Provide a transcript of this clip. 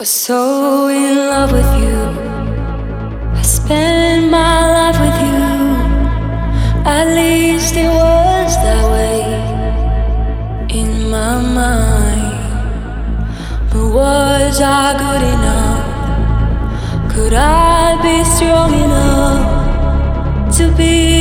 Was so in love with you. I spent my life with you. At least it was that way in my mind. But was I good enough? Could I be strong enough to be